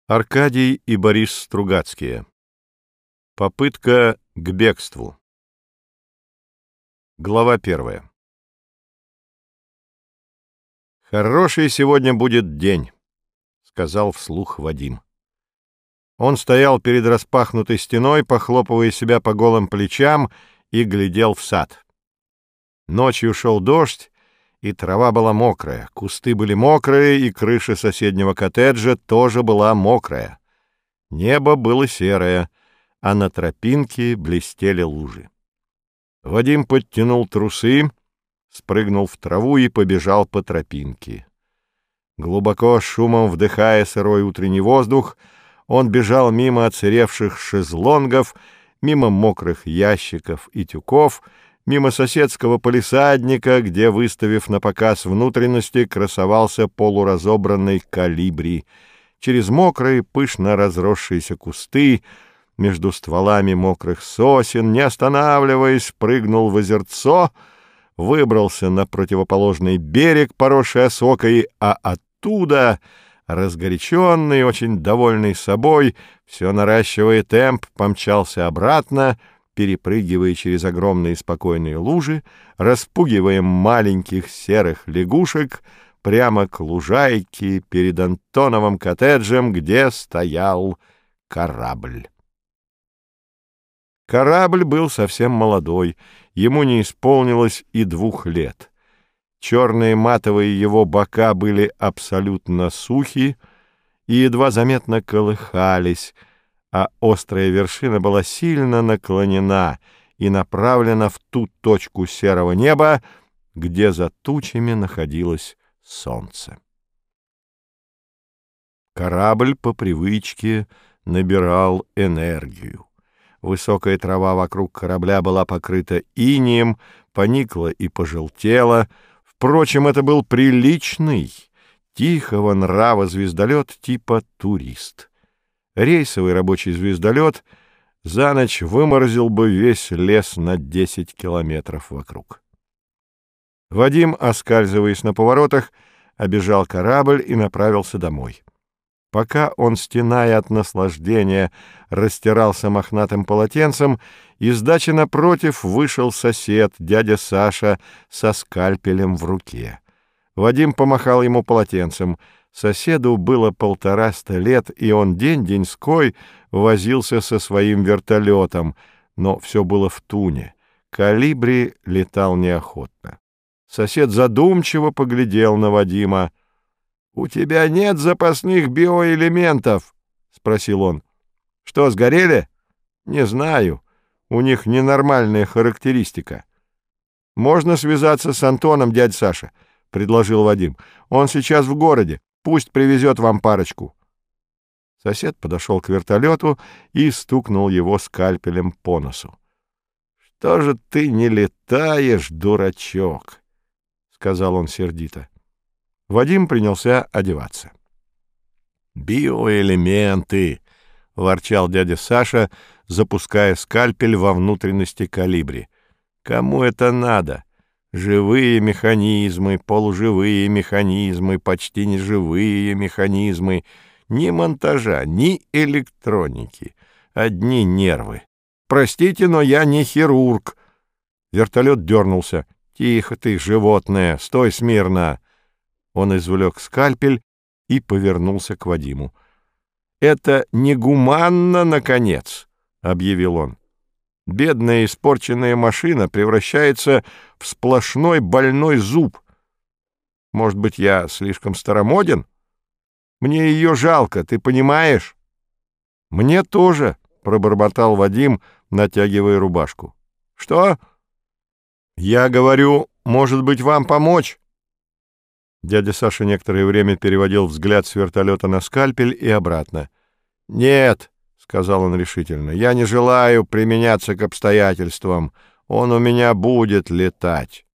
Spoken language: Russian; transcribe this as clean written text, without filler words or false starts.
Аркадий и Борис Стругацкие. Попытка к бегству. Глава 1. «Хороший сегодня будет день», — сказал вслух Вадим. Он стоял перед распахнутой стеной, похлопывая себя по голым плечам, и глядел в сад. Ночью шел дождь, и трава была мокрая, кусты были мокрые, и крыша соседнего коттеджа тоже была мокрая. Небо было серое, а на тропинке блестели лужи. Вадим подтянул трусы, спрыгнул в траву и побежал по тропинке. Глубоко шумом вдыхая сырой утренний воздух, он бежал мимо оцаревших шезлонгов, мимо мокрых ящиков и тюков, мимо соседского палисадника, где, выставив на показ внутренности, красовался полуразобранный колибри, через мокрые, пышно разросшиеся кусты, между стволами мокрых сосен, не останавливаясь, прыгнул в озерцо, выбрался на противоположный берег, поросший осокой, а оттуда, разгоряченный, очень довольный собой, все наращивая темп, помчался обратно, перепрыгивая через огромные спокойные лужи, распугивая маленьких серых лягушек прямо к лужайке перед Антоновым коттеджем, где стоял корабль. Корабль был совсем молодой, ему не исполнилось и 2 лет. Черные матовые его бока были абсолютно сухи и едва заметно колыхались, а острая вершина была сильно наклонена и направлена в ту точку серого неба, где за тучами находилось солнце. Корабль по привычке набирал энергию. Высокая трава вокруг корабля была покрыта инеем, поникла и пожелтела. Впрочем, это был приличный, тихого нрава звездолет типа «Турист». Рейсовый рабочий звездолет за ночь выморозил бы весь лес на 10 километров вокруг. Вадим, оскальзываясь на поворотах, обежал корабль и направился домой. Пока он, стеная от наслаждения, растирался мохнатым полотенцем, из дачи напротив вышел сосед, дядя Саша, со скальпелем в руке. Вадим помахал ему полотенцем. Соседу было 150 лет, и он день-деньской возился со своим вертолетом, но все было в туне. Колибри летал неохотно. Сосед задумчиво поглядел на Вадима. — У тебя нет запасных биоэлементов? — спросил он. — Что, сгорели? — Не знаю. У них ненормальная характеристика. — Можно связаться с Антоном, дядя Саша, — предложил Вадим. — Он сейчас в городе. Пусть привезет вам парочку. Сосед подошел к вертолету и стукнул его скальпелем по носу. — Что же ты не летаешь, дурачок? — сказал он сердито. Вадим принялся одеваться. «Биоэлементы!» — ворчал дядя Саша, запуская скальпель во внутренности колибри. «Кому это надо? Живые механизмы, полуживые механизмы, почти неживые механизмы. Ни монтажа, ни электроники. Одни нервы. Простите, но я не хирург». Вертолет дернулся. «Тихо ты, животное, стой смирно!» Он извлек скальпель и повернулся к Вадиму. «Это негуманно, наконец!» — объявил он. «Бедная испорченная машина превращается в сплошной больной зуб. Может быть, я слишком старомоден? Мне ее жалко, ты понимаешь?» «Мне тоже», — пробормотал Вадим, натягивая рубашку. «Что?» «Я говорю, может быть, вам помочь?» Дядя Саша некоторое время переводил взгляд с вертолета на скальпель и обратно. «Нет», — сказал он решительно, — «я не желаю применяться к обстоятельствам. Он у меня будет летать».